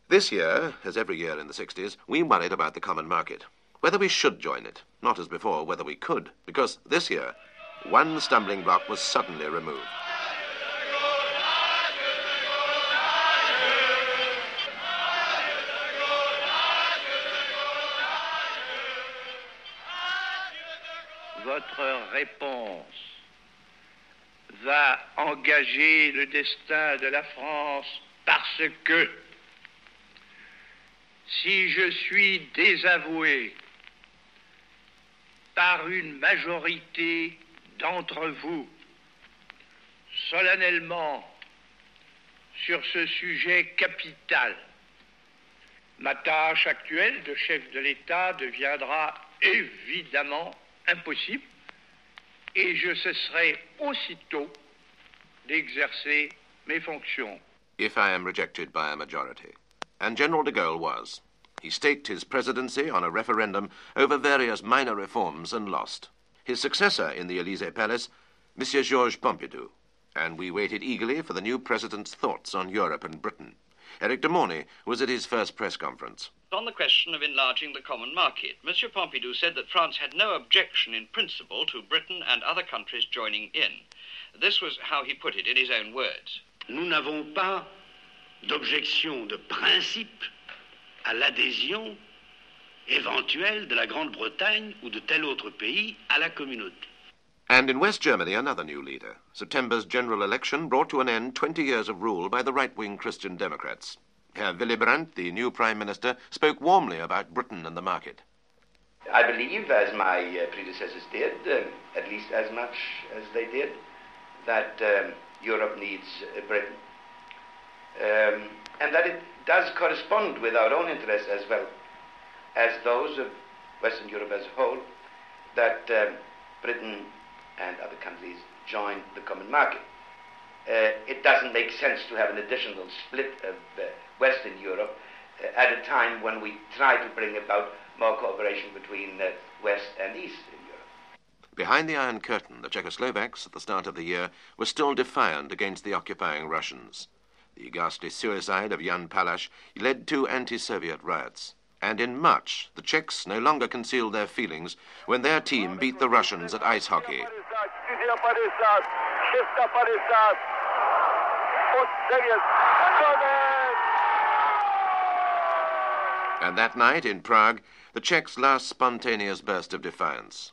This year, as every year in the 60s, we worried about the common market. Whether we should join it, not as before whether we could, because this year, one stumbling block was suddenly removed. Votre réponse va engager le destin de la France parce que si je suis désavoué par une majorité d'entre vous solennellement sur ce sujet capital, ma tâche actuelle de chef de l'État deviendra évidemment impossible et je cesserai aussitôt d'exercer mes fonctions. If I am rejected by a majority. And General de Gaulle was. He staked his presidency on a referendum over various minor reforms and lost. His successor in the Élysée Palace, Monsieur Georges Pompidou. And we waited eagerly for the new president's thoughts on Europe and Britain. Eric de Mornay was at his first press conference. On the question of enlarging the common market, Monsieur Pompidou said that France had no objection in principle to Britain and other countries joining in. This was how he put it in his own words. Nous n'avons pas d'objection de principe à l'adhésion éventuelle de la Grande-Bretagne ou de tel autre pays à la communauté. And in West Germany, another new leader. September's general election brought to an end 20 years of rule by the right-wing Christian Democrats. Herr Willy Brandt, the new Prime Minister, spoke warmly about Britain and the market. I believe, as my predecessors did, at least as much as they did, that Europe needs Britain. And that it does correspond with our own interests as well as those of Western Europe as a whole, that Britain and other countries join the common market. It doesn't make sense to have an additional split of Western Europe at a time when we try to bring about more cooperation between West and East in Europe. Behind the Iron Curtain, the Czechoslovaks at the start of the year were still defiant against the occupying Russians. The ghastly suicide of Jan Palach led to anti-Soviet riots. And in March, the Czechs no longer concealed their feelings when their team beat the Russians at ice hockey. And that night in Prague, the Czechs' last spontaneous burst of defiance.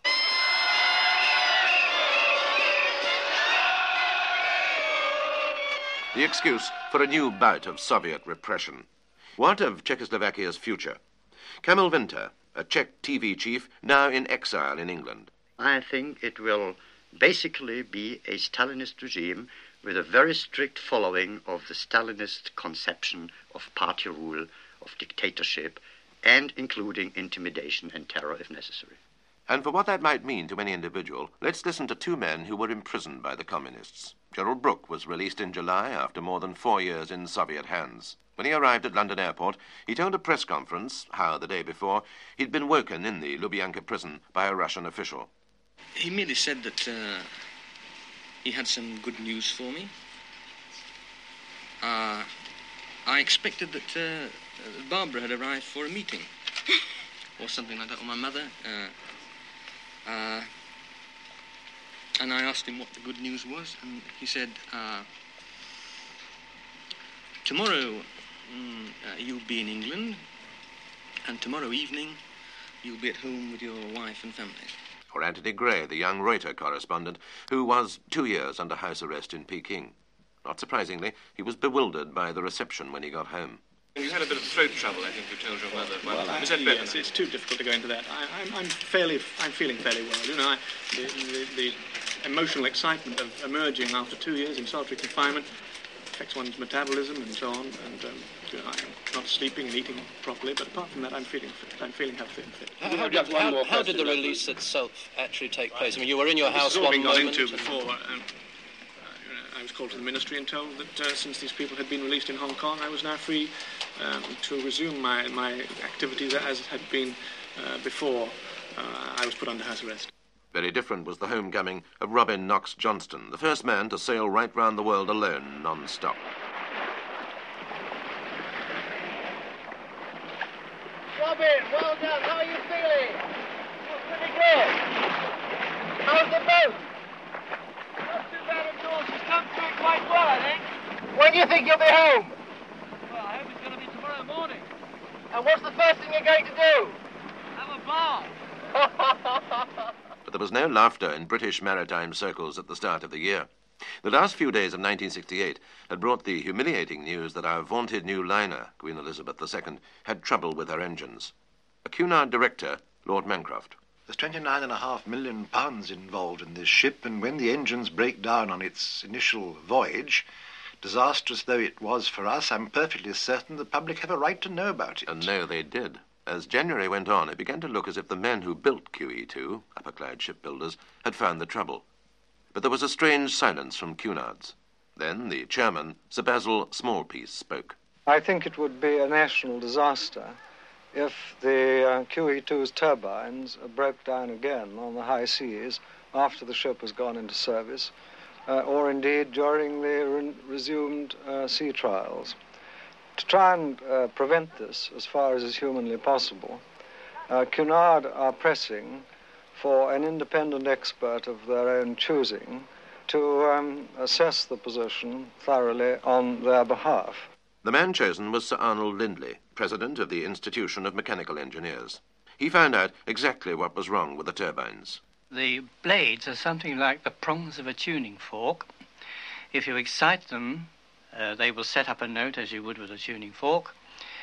The excuse for a new bout of Soviet repression. What of Czechoslovakia's future? Kamil Winter, a Czech TV chief, now in exile in England. I think it will basically be a Stalinist regime with a very strict following of the Stalinist conception of party rule, of dictatorship, and including intimidation and terror if necessary. And for what that might mean to any individual, let's listen to two men who were imprisoned by the communists. Gerald Brooke was released in July after more than 4 years in Soviet hands. When he arrived at London Airport, he told a press conference how, the day before, he'd been woken in the Lubyanka prison by a Russian official. He merely said that he had some good news for me. I expected that Barbara had arrived for a meeting, or something like that, or my mother. And I asked him what the good news was, and he said, tomorrow you'll be in England, and tomorrow evening you'll be at home with your wife and family. Or Anthony Gray, the young Reuters correspondent, who was 2 years under house arrest in Peking. Not surprisingly, he was bewildered by the reception when he got home. You had a bit of throat trouble, I think you told your mother. Yes, it's too difficult to go into that. I'm feeling fairly well. You know, the emotional excitement of emerging after 2 years in solitary confinement affects one's metabolism and so on. And you know, I'm not sleeping and eating properly, but apart from that, I'm feeling fit. I'm feeling healthy and fit. How did the release itself actually take place? I mean, you were in your house one moment. This has all been gone into before. I was called to the ministry and told that since these people had been released in Hong Kong, I was now free to resume my activities as had been before I was put under house arrest. Very different was the homecoming of Robin Knox Johnston, the first man to sail right round the world alone, non-stop. Robin, well done. How are you feeling? You're pretty good. How's the boat? Not too bad at all. She's come through it quite well, I think. When do you think you'll be home? Well, I hope it's going to be tomorrow morning. And what's the first thing you're going to do? Have a bath. But there was no laughter in British maritime circles at the start of the year. The last few days of 1968 had brought the humiliating news that our vaunted new liner, Queen Elizabeth II, had trouble with her engines. A Cunard director, Lord Mancroft. There's £29.5 million involved in this ship, and when the engines break down on its initial voyage, disastrous though it was for us, I'm perfectly certain the public have a right to know about it. And no, they did. As January went on, it began to look as if the men who built QE2, upper-clad shipbuilders, had found the trouble. But there was a strange silence from Cunard's. Then the chairman, Sir Basil Smallpiece, spoke. I think it would be a national disaster if the QE2's turbines broke down again on the high seas after the ship has gone into service, or indeed during the resumed sea trials. To try and prevent this as far as is humanly possible, Cunard are pressing for an independent expert of their own choosing to assess the position thoroughly on their behalf. The man chosen was Sir Arnold Lindley, president of the Institution of Mechanical Engineers. He found out exactly what was wrong with the turbines. The blades are something like the prongs of a tuning fork. If you excite them, they will set up a note as you would with a tuning fork.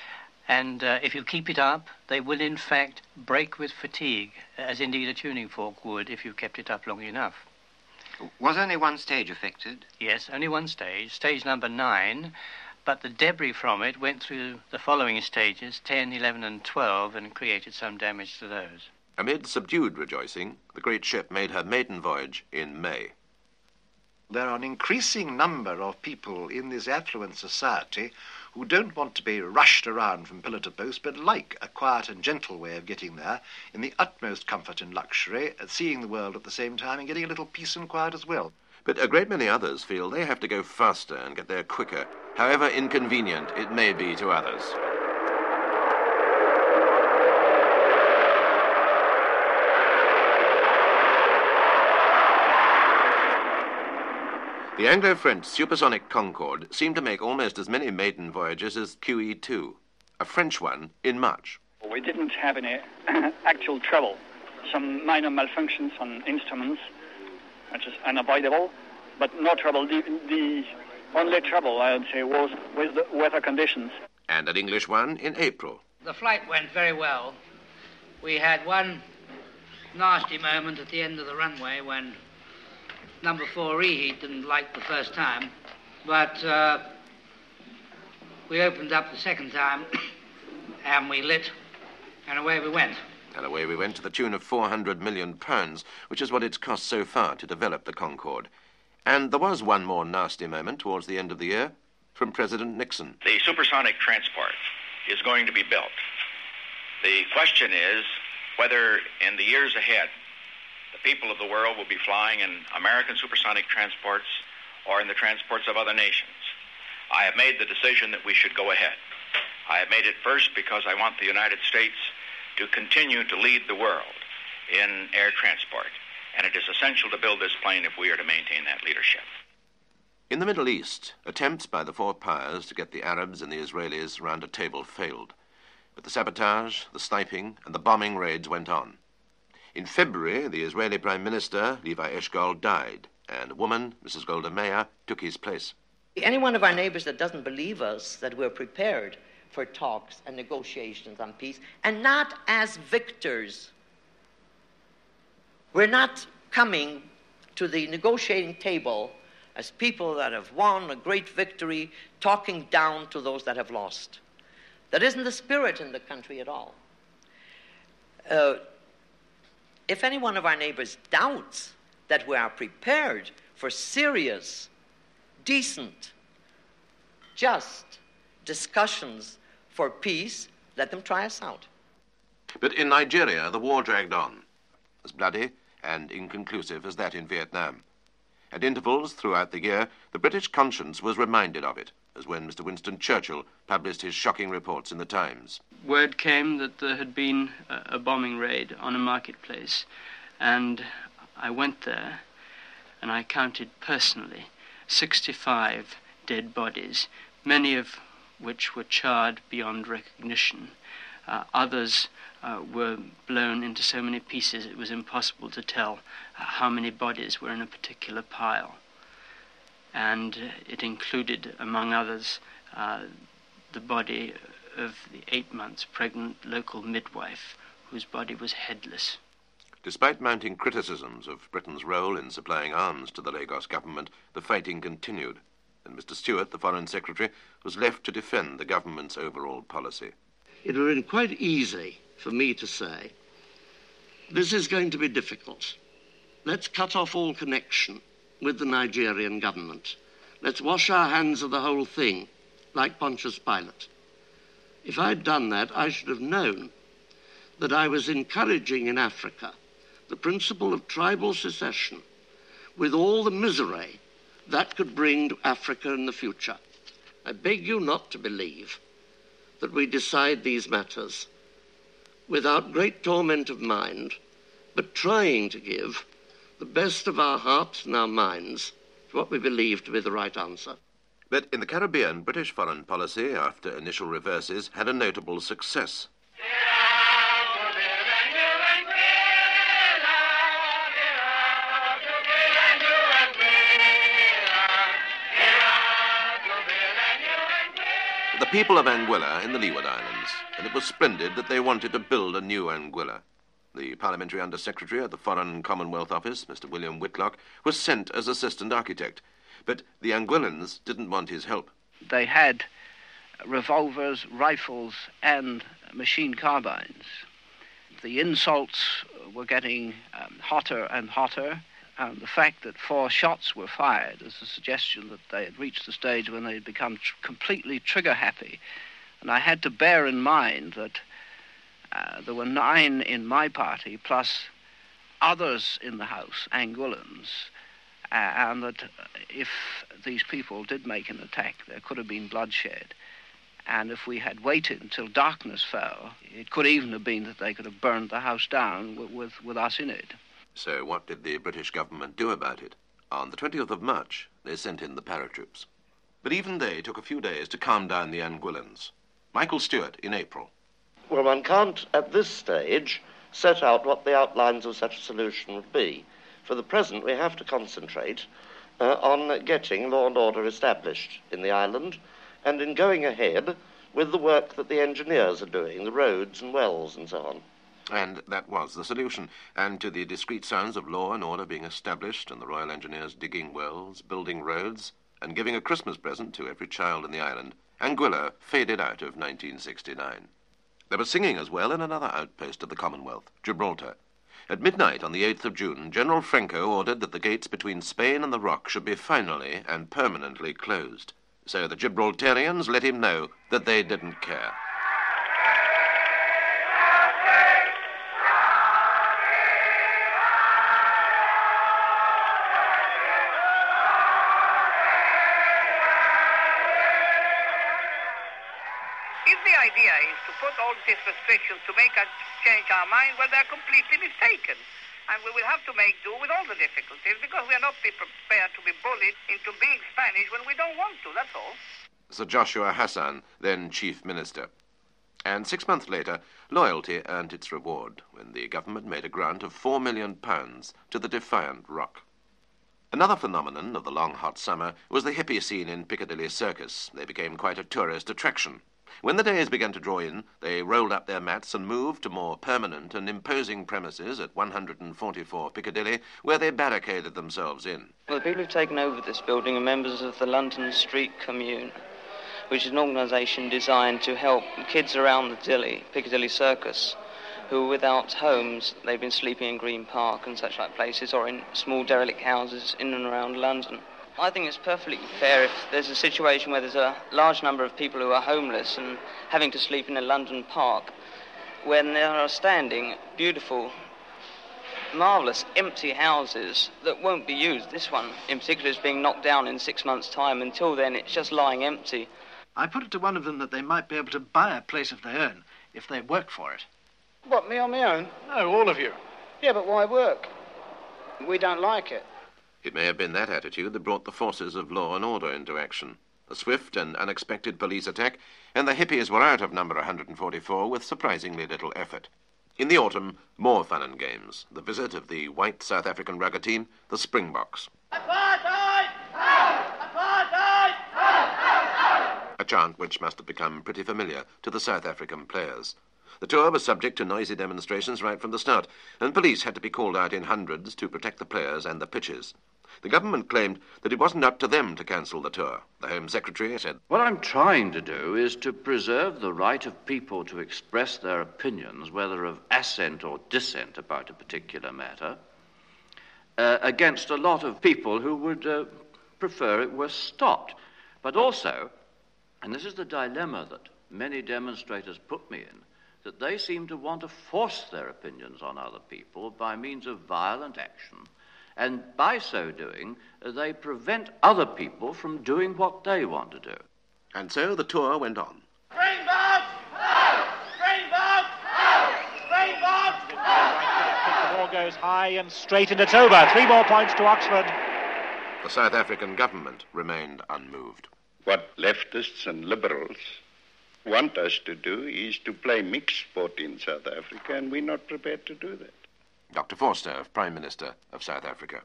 And if you keep it up, they will in fact break with fatigue, as indeed a tuning fork would if you kept it up long enough. Was only one stage affected? Yes, only one stage, stage number 9, but the debris from it went through the following stages, 10, 11 and 12, and created some damage to those. Amid subdued rejoicing, the great ship made her maiden voyage in May. There are an increasing number of people in this affluent society who don't want to be rushed around from pillar to post, but like a quiet and gentle way of getting there, in the utmost comfort and luxury, seeing the world at the same time and getting a little peace and quiet as well. But a great many others feel they have to go faster and get there quicker, however inconvenient it may be to others. The Anglo-French supersonic Concorde seemed to make almost as many maiden voyages as QE2, a French one in March. We didn't have any actual trouble. Some minor malfunctions on instruments, which is unavoidable, but no trouble. The only trouble, I would say, was with the weather conditions. And an English one in April. The flight went very well. We had one nasty moment at the end of the runway when number 4 reheat didn't like the first time, but we opened up the second time and we lit, and away we went. And away we went to the tune of £400 million, which is what it's cost so far to develop the Concorde. And there was one more nasty moment towards the end of the year from President Nixon. The supersonic transport is going to be built. The question is whether in the years ahead the people of the world will be flying in American supersonic transports or in the transports of other nations. I have made the decision that we should go ahead. I have made it first because I want the United States to continue to lead the world in air transport, and it is essential to build this plane if we are to maintain that leadership. In the Middle East, attempts by the four powers to get the Arabs and the Israelis round a table failed. But the sabotage, the sniping, and the bombing raids went on. In February, the Israeli Prime Minister, Levi Eshkol, died, and a woman, Mrs. Golda Meir, took his place. Any one of our neighbors that doesn't believe us, that we're prepared for talks and negotiations on peace, and not as victors. We're not coming to the negotiating table as people that have won a great victory, talking down to those that have lost. That isn't the spirit in the country at all. If any one of our neighbors doubts that we are prepared for serious, decent, just discussions for peace, let them try us out. But in Nigeria, the war dragged on, as bloody and inconclusive as that in Vietnam. At intervals throughout the year, the British conscience was reminded of it, as when Mr. Winston Churchill published his shocking reports in the Times. Word came that there had been a bombing raid on a marketplace, and I went there, and I counted personally 65 dead bodies, many of which were charred beyond recognition. Others were blown into so many pieces it was impossible to tell how many bodies were in a particular pile. And it included, among others, the body of the 8 months pregnant local midwife, whose body was headless. Despite mounting criticisms of Britain's role in supplying arms to the Lagos government, the fighting continued, and Mr. Stewart, the Foreign Secretary, was left to defend the government's overall policy. It would have been quite easy for me to say, this is going to be difficult. Let's cut off all connection with the Nigerian government. Let's wash our hands of the whole thing, like Pontius Pilate. If I'd done that, I should have known that I was encouraging in Africa the principle of tribal secession with all the misery that could bring to Africa in the future. I beg you not to believe that we decide these matters without great torment of mind, but trying to give the best of our hearts and our minds to what we believe to be the right answer. But in the Caribbean, British foreign policy, after initial reverses, had a notable success. The people of Anguilla in the Leeward Islands, and it was splendid that they wanted to build a new Anguilla. The Parliamentary Under-Secretary at the Foreign Commonwealth Office, Mr. William Whitlock, was sent as assistant architect, but the Anguillans didn't want his help. They had revolvers, rifles, and machine carbines. The insults were getting hotter and hotter, and the fact that 4 shots were fired is a suggestion that they had reached the stage when they had become completely trigger-happy. And I had to bear in mind that there were 9 in my party, plus others in the House, Anguillans, and that if these people did make an attack, there could have been bloodshed. And if we had waited until darkness fell, it could even have been that they could have burned the house down with us in it. So what did the British government do about it? On the 20th of March, they sent in the paratroops. But even they took a few days to calm down the Anguillans. Michael Stewart in April. Well, one can't, at this stage, set out what the outlines of such a solution would be. For the present, we have to concentrate on getting law and order established in the island and in going ahead with the work that the engineers are doing, the roads and wells and so on. And that was the solution. And to the discreet sounds of law and order being established and the Royal Engineers digging wells, building roads, and giving a Christmas present to every child in the island, Anguilla faded out of 1969. There was singing as well in another outpost of the Commonwealth, Gibraltar. At midnight on the 8th of June, General Franco ordered that the gates between Spain and the Rock should be finally and permanently closed. So the Gibraltarians let him know that they didn't care. Idea is to put all these restrictions to make us change our mind, well, they're completely mistaken. And we will have to make do with all the difficulties because we are not prepared to be bullied into being Spanish when we don't want to, that's all. Sir Joshua Hassan, then Chief Minister. And 6 months later, loyalty earned its reward when the government made a grant of £4 million to the defiant Rock. Another phenomenon of the long hot summer was the hippie scene in Piccadilly Circus. They became quite a tourist attraction. When the days began to draw in, they rolled up their mats and moved to more permanent and imposing premises at 144 Piccadilly, where they barricaded themselves in. Well, the people who've taken over this building are members of the London Street Commune, which is an organisation designed to help kids around the Piccadilly Circus, who are without homes. They've been sleeping in Green Park and such like places, or in small derelict houses in and around London. I think it's perfectly fair if there's a situation where there's a large number of people who are homeless and having to sleep in a London park, when there are standing beautiful marvellous empty houses that won't be used. This one in particular is being knocked down in 6 months' time. Until then, it's just lying empty. I put it to one of them that they might be able to buy a place of their own if they work for it. What, me on my own? No, all of you. Yeah, but why work? We don't like it. It may have been that attitude that brought the forces of law and order into action. A swift and unexpected police attack, and the hippies were out of number 144 with surprisingly little effort. In the autumn, more fun and games. The visit of the white South African rugger team, the Springboks. Apartheid! Apartheid! A chant which must have become pretty familiar to the South African players. The tour was subject to noisy demonstrations right from the start, and police had to be called out in hundreds to protect the players and the pitches. The government claimed that it wasn't up to them to cancel the tour. The Home Secretary said, "What I'm trying to do is to preserve the right of people to express their opinions, whether of assent or dissent about a particular matter, against a lot of people who would prefer it were stopped. But also, and this is the dilemma that many demonstrators put me in, that they seem to want to force their opinions on other people by means of violent action, and by so doing, they prevent other people from doing what they want to do." And so the tour went on. Springboks! Springboks! Springboks! The ball goes high and straight, and it's over. 3 more points to Oxford. The South African government remained unmoved. What leftists and liberals want us to do is to play mixed sport in South Africa, and we're not prepared to do that. Dr. Vorster, Prime Minister of South Africa.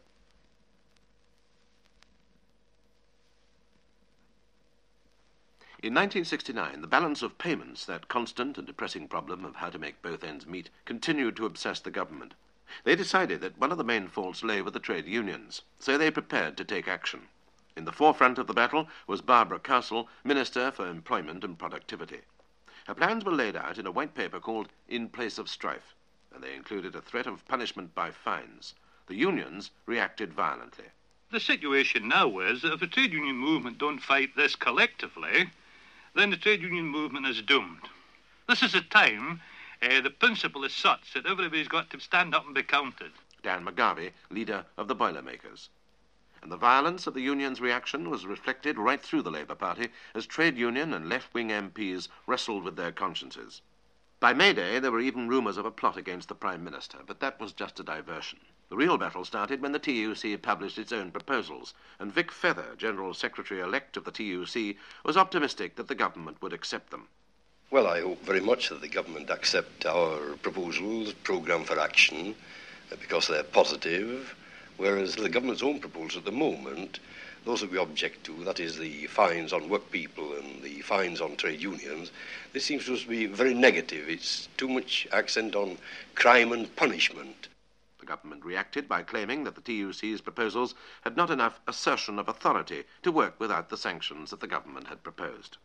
In 1969, the balance of payments, that constant and depressing problem of how to make both ends meet, continued to obsess the government. They decided that one of the main faults lay with the trade unions, so they prepared to take action. In the forefront of the battle was Barbara Castle, Minister for Employment and Productivity. Her plans were laid out in a white paper called In Place of Strife, and they included a threat of punishment by fines. The unions reacted violently. The situation now is that if the trade union movement don't fight this collectively, then the trade union movement is doomed. This is a time, the principle is such that everybody's got to stand up and be counted. Dan McGarvey, leader of the Boilermakers. And the violence of the union's reaction was reflected right through the Labour Party as trade union and left-wing MPs wrestled with their consciences. By May Day, there were even rumours of a plot against the Prime Minister, but that was just a diversion. The real battle started when the TUC published its own proposals, and Vic Feather, General Secretary-elect of the TUC, was optimistic that the government would accept them. Well, I hope very much that the government accept our proposals, programme for action, because they're positive, whereas the government's own proposals at the moment, those that we object to, that is the fines on work people and the fines on trade unions, this seems to us to be very negative. It's too much accent on crime and punishment. The government reacted by claiming that the TUC's proposals had not enough assertion of authority to work without the sanctions that the government had proposed.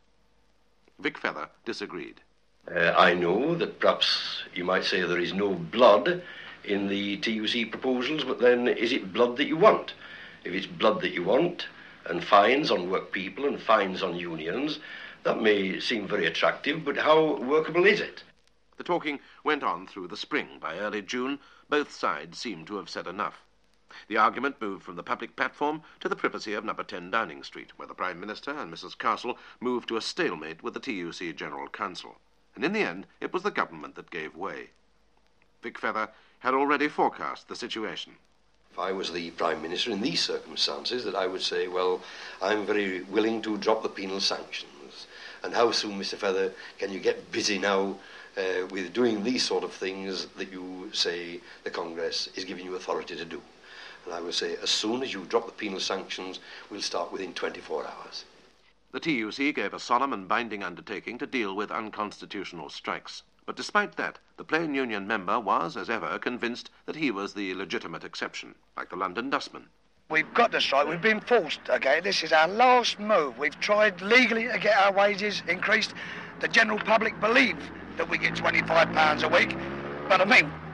Vic Feather disagreed. I know that perhaps you might say there is no blood in the TUC proposals, but then is it blood that you want? If it's blood that you want, and fines on work people and fines on unions, that may seem very attractive, but how workable is it? The talking went on through the spring. By early June, both sides seemed to have said enough. The argument moved from the public platform to the privacy of number 10 Downing Street, where the Prime Minister and Mrs. Castle moved to a stalemate with the TUC General Council. And in the end, it was the government that gave way. Vic Feather had already forecast the situation. If I was the Prime Minister in these circumstances, that I would say, well, I'm very willing to drop the penal sanctions. And how soon, Mr. Feather, can you get busy now with doing these sort of things that you say the Congress is giving you authority to do? And I would say, as soon as you drop the penal sanctions, we'll start within 24 hours. The TUC gave a solemn and binding undertaking to deal with unconstitutional strikes. But despite that, the plain union member was, as ever, convinced that he was the legitimate exception, like the London dustman. We've got to strike. We've been forced, OK? This is our last move. We've tried legally to get our wages increased. The general public believe that we get £25 a week. But, I mean,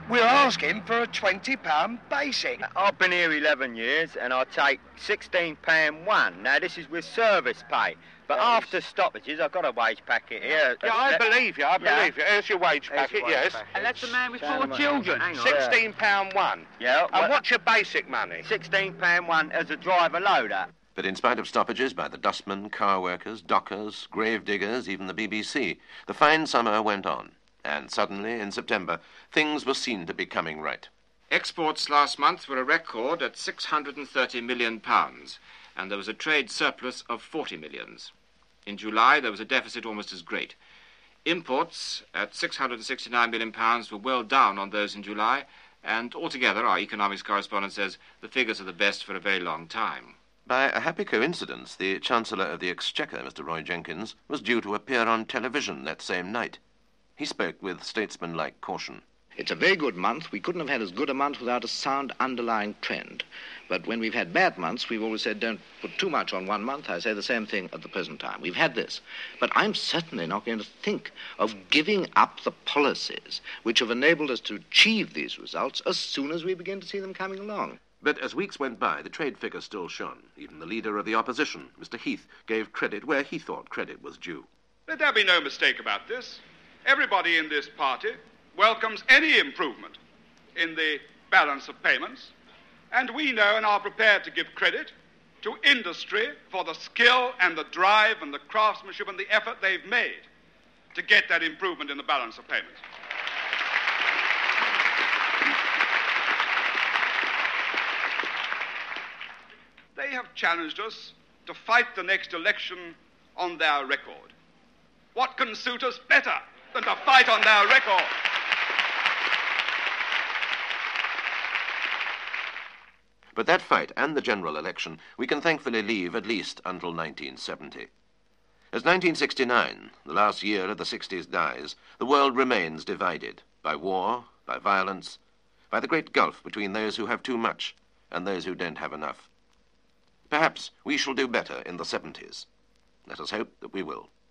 We're asking for a £20 basic. I've been here 11 years and I take £16.1. Now, this is with service pay. But after stoppages, I've got a wage packet here. Yeah, I believe you. Here's your wage packet, yes. And that's the man with 4 children. £16.1. Yeah. And what's your basic money? £16.1 as a driver loader. But in spite of stoppages by the dustmen, car workers, dockers, grave diggers, even the BBC, the fine summer went on. And suddenly, in September, things were seen to be coming right. Exports last month were a record at £630 million, and there was a trade surplus of 40 millions. In July, there was a deficit almost as great. Imports at £669 million were well down on those in July, and altogether, our economics correspondent says, the figures are the best for a very long time. By a happy coincidence, the Chancellor of the Exchequer, Mr. Roy Jenkins, was due to appear on television that same night. He spoke with statesman-like caution. It's a very good month. We couldn't have had as good a month without a sound underlying trend. But when we've had bad months, we've always said don't put too much on one month. I say the same thing at the present time. We've had this. But I'm certainly not going to think of giving up the policies which have enabled us to achieve these results as soon as we begin to see them coming along. But as weeks went by, the trade figure still shone. Even the leader of the opposition, Mr. Heath, gave credit where he thought credit was due. Let there be no mistake about this. Everybody in this party welcomes any improvement in the balance of payments, and we know and are prepared to give credit to industry for the skill and the drive and the craftsmanship and the effort they've made to get that improvement in the balance of payments. They have challenged us to fight the next election on their record. What can suit us better than to fight on their record? But that fight and the general election we can thankfully leave at least until 1970. As 1969, the last year of the 60s, dies, the world remains divided by war, by violence, by the great gulf between those who have too much and those who don't have enough. Perhaps we shall do better in the 70s. Let us hope that we will.